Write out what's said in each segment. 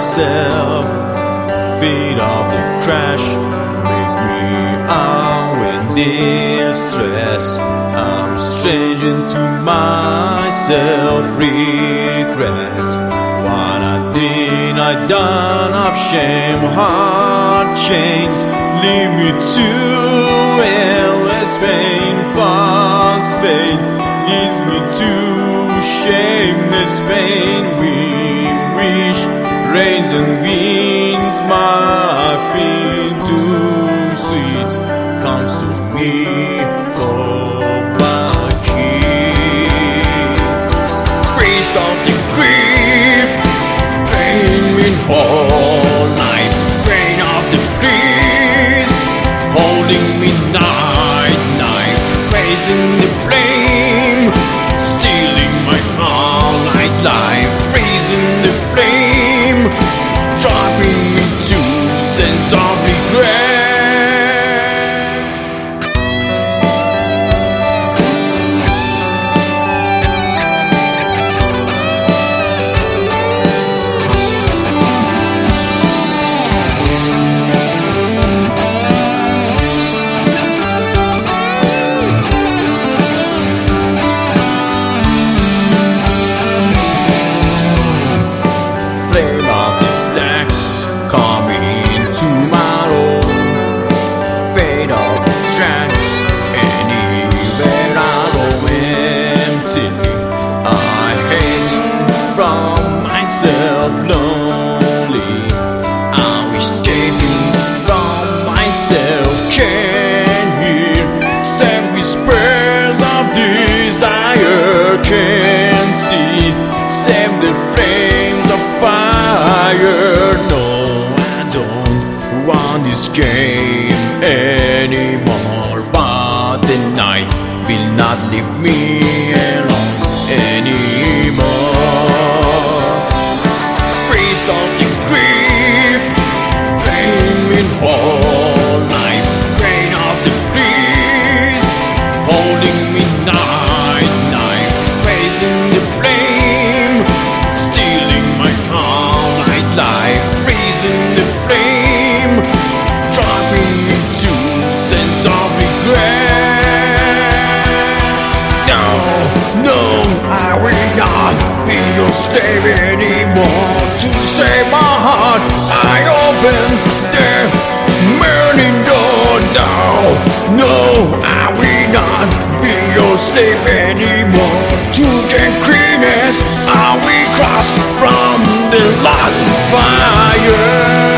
myself. Feet of the crash make me out in distress. I'm strange to myself, regret what I did. I done of shame, heart chains lead me to endless pain. False faith leads me to shameless pain. We wish rains and winds my feet to sweet comes to me for my key. Freeze of the grief, pain in whole life, pain of the trees, holding me night, knife, raising the flame, stealing my all night life, freezing the flame, dropping me to sense of regret. Flame of the black coming tomorrow, fade of the track, anywhere I roam empty. I hate from myself, lonely. I'm escaping from myself, can't hear sad whispers of desire, can't see save the flames of fire. No, I don't want this game anymore, but the night will not leave me alone anymore. Freeze of the grief, pain in whole life, pain of the trees, holding me night, knife, raising the flame, stealing my all night life, freezing the flame, dropping me to sense of regret. No, no, I will not be your slave anymore. To save my heart, I open the burning door now. No, I will not be your slave anymore. To gain greenness, I will cross from the lost fire.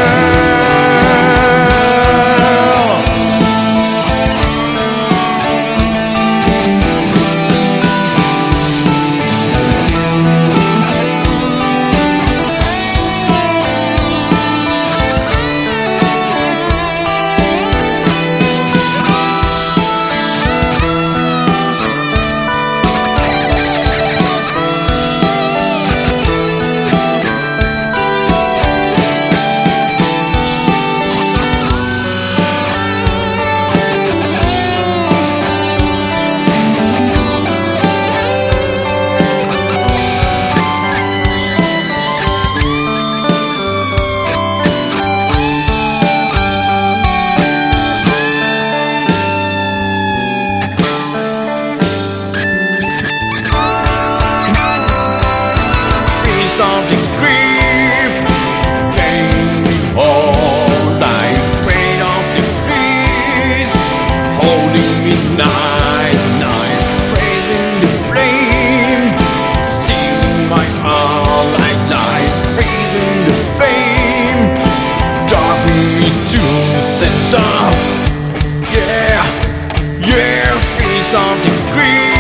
Of the grief, pain all life, pain of the trees, holding me night, night, praising the flame, stealing my all night life, freezing the flame, dropping me to sense of, yeah, yeah, freeze of the grief.